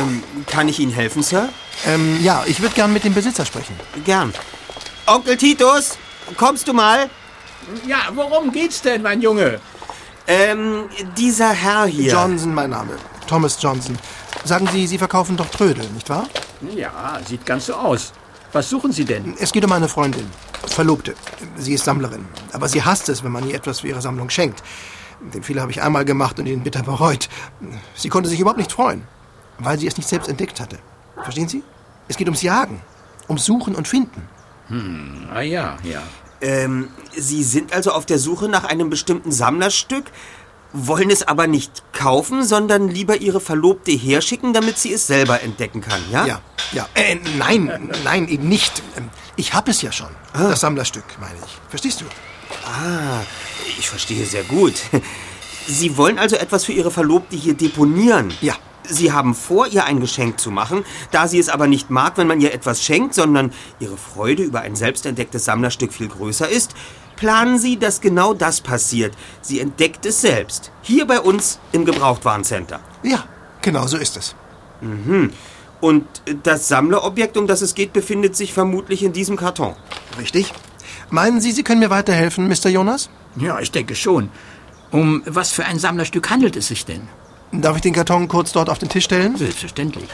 Kann ich Ihnen helfen, Sir? Ja, ich würde gern mit dem Besitzer sprechen. Gern. Onkel Titus, kommst du mal? Ja, worum geht's denn, mein Junge? Dieser Herr hier. Johnson, mein Name. Thomas Johnson. Sagen Sie, Sie verkaufen doch Trödel, nicht wahr? Ja, sieht ganz so aus. Was suchen Sie denn? Es geht um eine Freundin. Verlobte. Sie ist Sammlerin. Aber sie hasst es, wenn man ihr etwas für ihre Sammlung schenkt. Den Fehler habe ich einmal gemacht und ihn bitter bereut. Sie konnte sich überhaupt nicht freuen, weil sie es nicht selbst entdeckt hatte. Verstehen Sie? Es geht ums Jagen. Ums Suchen und Finden. Ja. Sie sind also auf der Suche nach einem bestimmten Sammlerstück, wollen es aber nicht kaufen, sondern lieber Ihre Verlobte herschicken, damit sie es selber entdecken kann, ja? Ja. Nein, eben nicht. Ich habe es ja schon. Das Sammlerstück, meine ich. Verstehst du? Ich verstehe sehr gut. Sie wollen also etwas für Ihre Verlobte hier deponieren? Ja. Sie haben vor, ihr ein Geschenk zu machen. Da sie es aber nicht mag, wenn man ihr etwas schenkt, sondern ihre Freude über ein selbstentdecktes Sammlerstück viel größer ist, planen Sie, dass genau das passiert. Sie entdeckt es selbst. Hier bei uns im Gebrauchtwarencenter. Ja, genau so ist es. Und das Sammlerobjekt, um das es geht, befindet sich vermutlich in diesem Karton. Richtig. Meinen Sie, Sie können mir weiterhelfen, Mr. Jonas? Ja, ich denke schon. Um was für ein Sammlerstück handelt es sich denn? Darf ich den Karton kurz dort auf den Tisch stellen? Selbstverständlich.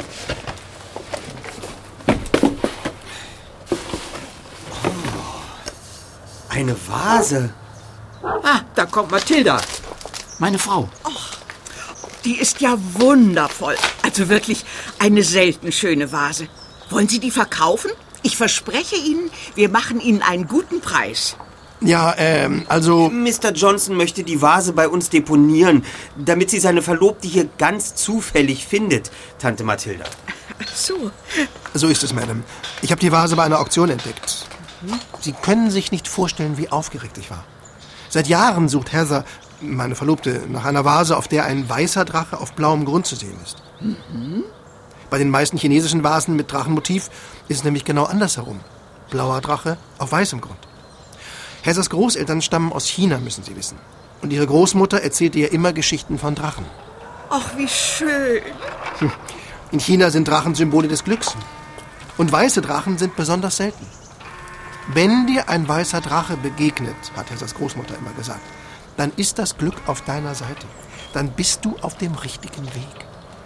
Eine Vase. Da kommt Mathilda. Meine Frau. Die ist ja wundervoll. Also wirklich eine selten schöne Vase. Wollen Sie die verkaufen? Ich verspreche Ihnen, wir machen Ihnen einen guten Preis. Ja, also... Mr. Johnson möchte die Vase bei uns deponieren, damit sie seine Verlobte hier ganz zufällig findet, Tante Mathilda. Ach so. So ist es, Madame. Ich habe die Vase bei einer Auktion entdeckt. Sie können sich nicht vorstellen, wie aufgeregt ich war. Seit Jahren sucht Heather, meine Verlobte, nach einer Vase, auf der ein weißer Drache auf blauem Grund zu sehen ist. Bei den meisten chinesischen Vasen mit Drachenmotiv ist es nämlich genau andersherum. Blauer Drache auf weißem Grund. Heathers Großeltern stammen aus China, müssen Sie wissen. Und ihre Großmutter erzählte ihr immer Geschichten von Drachen. Ach, wie schön. In China sind Drachen Symbole des Glücks. Und weiße Drachen sind besonders selten. Wenn dir ein weißer Drache begegnet, hat Heathers Großmutter immer gesagt, dann ist das Glück auf deiner Seite. Dann bist du auf dem richtigen Weg.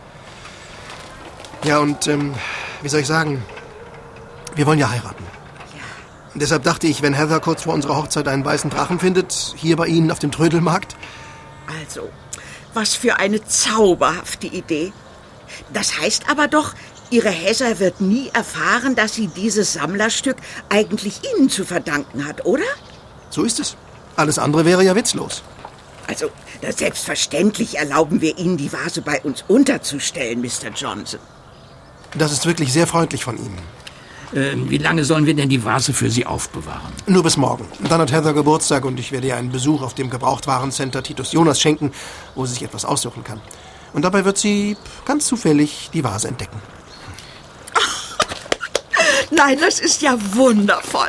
Ja, und wie soll ich sagen, wir wollen ja heiraten. Und deshalb dachte ich, wenn Heather kurz vor unserer Hochzeit einen weißen Drachen findet, hier bei Ihnen auf dem Trödelmarkt. Also, was für eine zauberhafte Idee. Das heißt aber doch, Ihre Heather wird nie erfahren, dass sie dieses Sammlerstück eigentlich Ihnen zu verdanken hat, oder? So ist es. Alles andere wäre ja witzlos. Also, selbstverständlich erlauben wir Ihnen, die Vase bei uns unterzustellen, Mr. Johnson. Das ist wirklich sehr freundlich von Ihnen. Wie lange sollen wir denn die Vase für Sie aufbewahren? Nur bis morgen. Dann hat Heather Geburtstag und ich werde ihr einen Besuch auf dem Gebrauchtwarencenter Titus Jonas schenken, wo sie sich etwas aussuchen kann. Und dabei wird sie ganz zufällig die Vase entdecken. Nein, das ist ja wundervoll.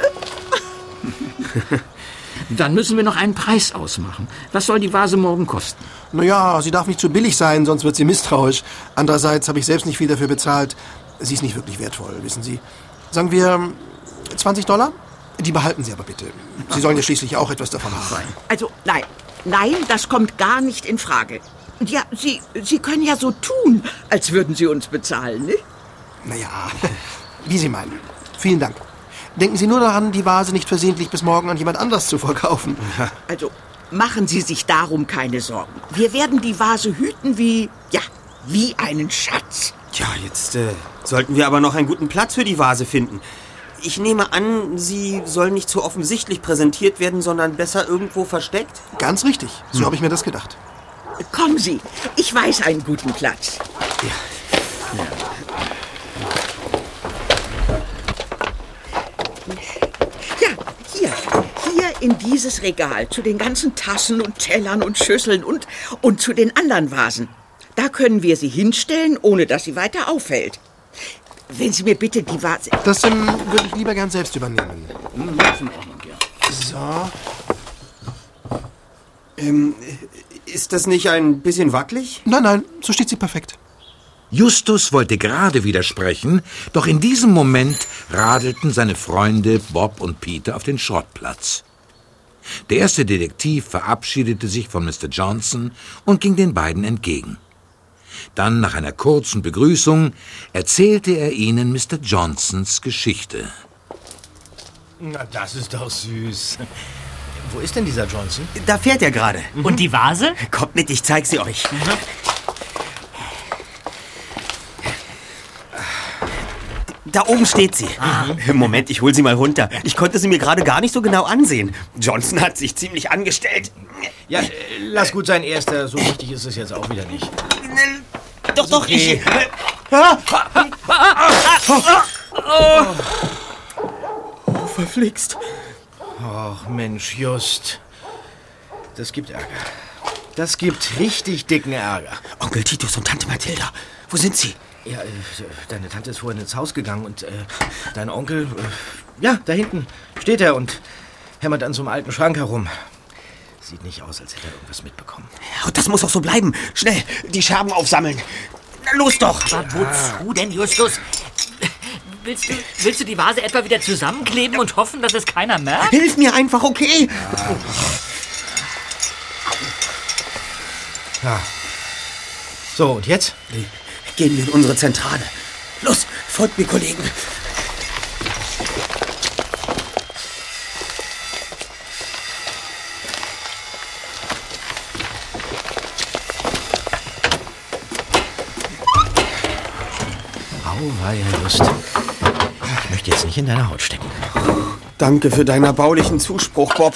Dann müssen wir noch einen Preis ausmachen. Was soll die Vase morgen kosten? Naja, sie darf nicht zu billig sein, sonst wird sie misstrauisch. Andererseits habe ich selbst nicht viel dafür bezahlt. Sie ist nicht wirklich wertvoll, wissen Sie. Sagen wir $20? Die behalten Sie aber bitte. Sie sollen ja schließlich auch etwas davon haben. Also, nein, das kommt gar nicht in Frage. Ja, Sie können ja so tun, als würden Sie uns bezahlen, nicht? Naja, wie Sie meinen. Vielen Dank. Denken Sie nur daran, die Vase nicht versehentlich bis morgen an jemand anders zu verkaufen. Also, machen Sie sich darum keine Sorgen. Wir werden die Vase hüten wie einen Schatz. Tja, jetzt sollten wir aber noch einen guten Platz für die Vase finden. Ich nehme an, sie soll nicht so offensichtlich präsentiert werden, sondern besser irgendwo versteckt? Ganz richtig. So habe ich mir das gedacht. Kommen Sie, ich weiß einen guten Platz. Ja, hier in dieses Regal, zu den ganzen Tassen und Tellern und Schüsseln und zu den anderen Vasen. Da können wir sie hinstellen, ohne dass sie weiter auffällt. Wenn Sie mir bitte die Vase... Das würde ich lieber gern selbst übernehmen. So. Ist das nicht ein bisschen wackelig? Nein, so steht sie perfekt. Justus wollte gerade widersprechen, doch in diesem Moment radelten seine Freunde Bob und Peter auf den Schrottplatz. Der erste Detektiv verabschiedete sich von Mr. Johnson und ging den beiden entgegen. Dann, nach einer kurzen Begrüßung, erzählte er ihnen Mr. Johnsons Geschichte. Na, das ist doch süß. Wo ist denn dieser Johnson? Da fährt er gerade. Und die Vase? Kommt mit, ich zeig sie euch. Da oben steht sie. Moment, ich hol sie mal runter. Ich konnte sie mir gerade gar nicht so genau ansehen. Johnson hat sich ziemlich angestellt. Ja, lass gut sein, Erster. So wichtig ist es jetzt auch wieder nicht. Doch, doch, okay. Oh, verflixt. Ach, Mensch, Just. Das gibt Ärger. Das gibt richtig dicken Ärger. Onkel Titus und Tante Mathilda, wo sind sie? Ja, deine Tante ist vorhin ins Haus gegangen und dein Onkel, ja, da hinten steht er und hämmert an so einem alten Schrank herum. Sieht nicht aus, als hätte er irgendwas mitbekommen. Ja, das muss auch so bleiben. Schnell, die Scherben aufsammeln. Na, los doch. Aber wozu denn, Justus? Willst du die Vase etwa wieder zusammenkleben und hoffen, dass es keiner merkt? Hilf mir einfach, okay? Ja. So, und jetzt? Gehen wir in unsere Zentrale. Los, folgt mir, Kollegen. Auweia, Just. Ich möchte jetzt nicht in deiner Haut stecken. Danke für deinen erbaulichen Zuspruch, Bob.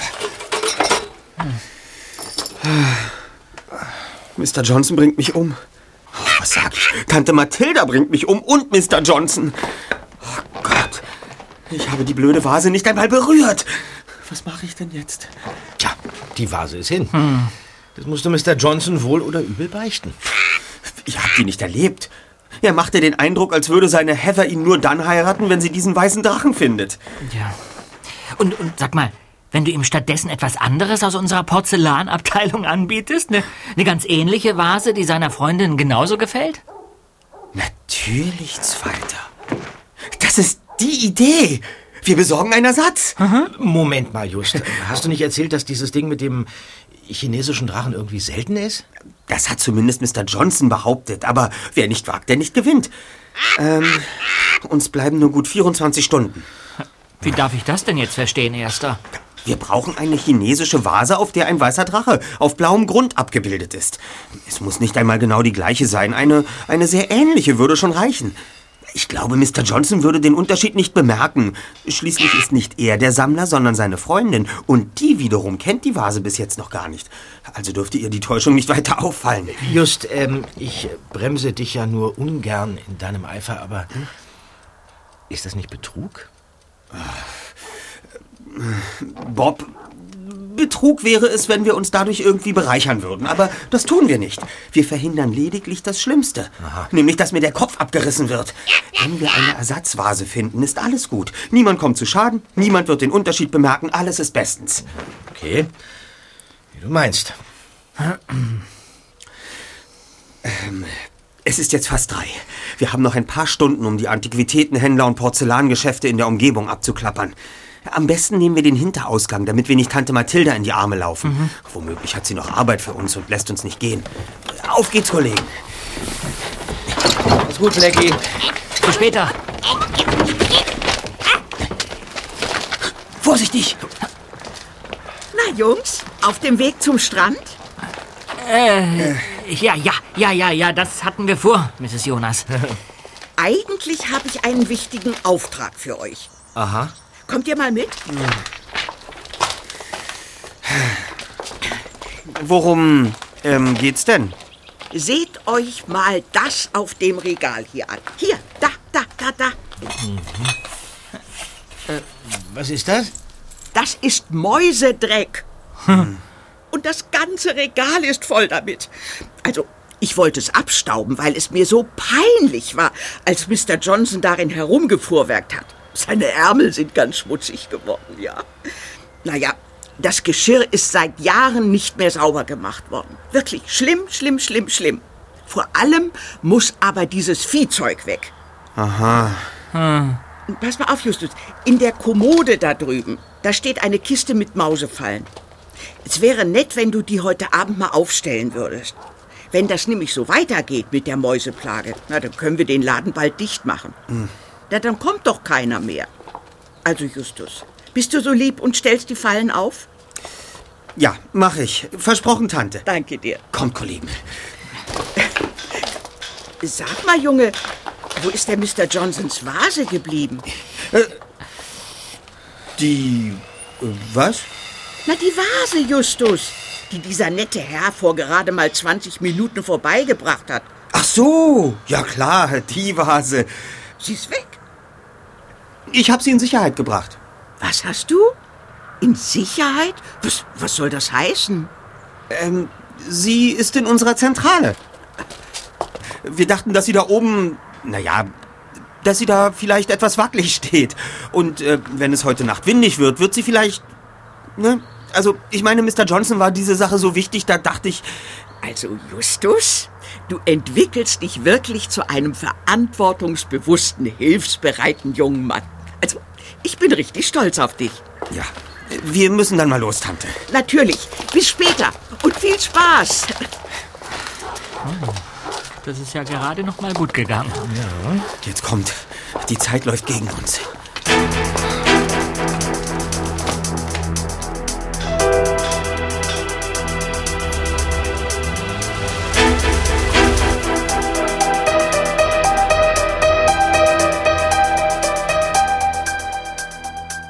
Mr. Johnson bringt mich um. Was sag ich? Tante Mathilda bringt mich um und Mr. Johnson. Oh Gott, ich habe die blöde Vase nicht einmal berührt. Was mache ich denn jetzt? Tja, die Vase ist hin. Das musste Mr. Johnson wohl oder übel beichten. Ich habe die nicht erlebt. Er machte den Eindruck, als würde seine Heather ihn nur dann heiraten, wenn sie diesen weißen Drachen findet. Ja. Und sag mal, wenn du ihm stattdessen etwas anderes aus unserer Porzellanabteilung anbietest, eine ganz ähnliche Vase, die seiner Freundin genauso gefällt? Natürlich, Zweiter. Das ist die Idee. Wir besorgen einen Ersatz. Moment mal, Just. Hast du nicht erzählt, dass dieses Ding mit dem chinesischen Drachen irgendwie selten ist? Das hat zumindest Mr. Johnson behauptet. Aber wer nicht wagt, der nicht gewinnt. Uns bleiben nur gut 24 Stunden. Wie darf ich das denn jetzt verstehen, Erster? Wir brauchen eine chinesische Vase, auf der ein weißer Drache auf blauem Grund abgebildet ist. Es muss nicht einmal genau die gleiche sein. Eine sehr ähnliche würde schon reichen. Ich glaube, Mr. Johnson würde den Unterschied nicht bemerken. Schließlich ist nicht er der Sammler, sondern seine Freundin. Und die wiederum kennt die Vase bis jetzt noch gar nicht. Also dürfte ihr die Täuschung nicht weiter auffallen. Just, ich bremse dich ja nur ungern in deinem Eifer, aber ist das nicht Betrug? Bob, Betrug wäre es, wenn wir uns dadurch irgendwie bereichern würden. Aber das tun wir nicht. Wir verhindern lediglich das Schlimmste. Nämlich, dass mir der Kopf abgerissen wird. Wenn wir eine Ersatzvase finden, ist alles gut. Niemand kommt zu Schaden, niemand wird den Unterschied bemerken. Alles ist bestens. Okay, wie du meinst. Es ist jetzt fast 3. Wir haben noch ein paar Stunden, um die Antiquitätenhändler und Porzellangeschäfte in der Umgebung abzuklappern. Am besten nehmen wir den Hinterausgang, damit wir nicht Tante Mathilda in die Arme laufen. Womöglich hat sie noch Arbeit für uns und lässt uns nicht gehen. Auf geht's, Kollegen. Alles gut, Blackie. Bis später. Vorsichtig! Na, Jungs, auf dem Weg zum Strand? Ja, das hatten wir vor, Mrs. Jonas. Eigentlich habe ich einen wichtigen Auftrag für euch. Aha. Kommt ihr mal mit? Worum geht's denn? Seht euch mal das auf dem Regal hier an. Hier, da. Was ist das? Das ist Mäusedreck. Und das ganze Regal ist voll damit. Also, ich wollte es abstauben, weil es mir so peinlich war, als Mr. Johnson darin herumgefuhrwerkt hat. Seine Ärmel sind ganz schmutzig geworden, ja. Naja, das Geschirr ist seit Jahren nicht mehr sauber gemacht worden. Wirklich schlimm. Vor allem muss aber dieses Viehzeug weg. Aha. Pass mal auf, Justus. In der Kommode da drüben, da steht eine Kiste mit Mausefallen. Es wäre nett, wenn du die heute Abend mal aufstellen würdest. Wenn das nämlich so weitergeht mit der Mäuseplage, na, dann können wir den Laden bald dicht machen. Na, dann kommt doch keiner mehr. Also, Justus, bist du so lieb und stellst die Fallen auf? Ja, mach ich. Versprochen, Tante. Danke dir. Kommt, Kollegen. Sag mal, Junge, wo ist der Mr. Johnsons Vase geblieben? Was? Na, die Vase, Justus, die dieser nette Herr vor gerade mal 20 Minuten vorbeigebracht hat. Ach so, ja klar, die Vase. Sie ist weg. Ich habe sie in Sicherheit gebracht. Was hast du? In Sicherheit? Was soll das heißen? Sie ist in unserer Zentrale. Wir dachten, dass sie da oben, dass sie da vielleicht etwas wackelig steht. Und wenn es heute Nacht windig wird, wird sie vielleicht, ne? Also, ich meine, Mr. Johnson war diese Sache so wichtig, da dachte ich... Also, Justus, du entwickelst dich wirklich zu einem verantwortungsbewussten, hilfsbereiten jungen Mann. Also, ich bin richtig stolz auf dich. Ja, wir müssen dann mal los, Tante. Natürlich. Bis später. Und viel Spaß. Das ist ja gerade noch mal gut gegangen. Jetzt kommt. Die Zeit läuft gegen uns.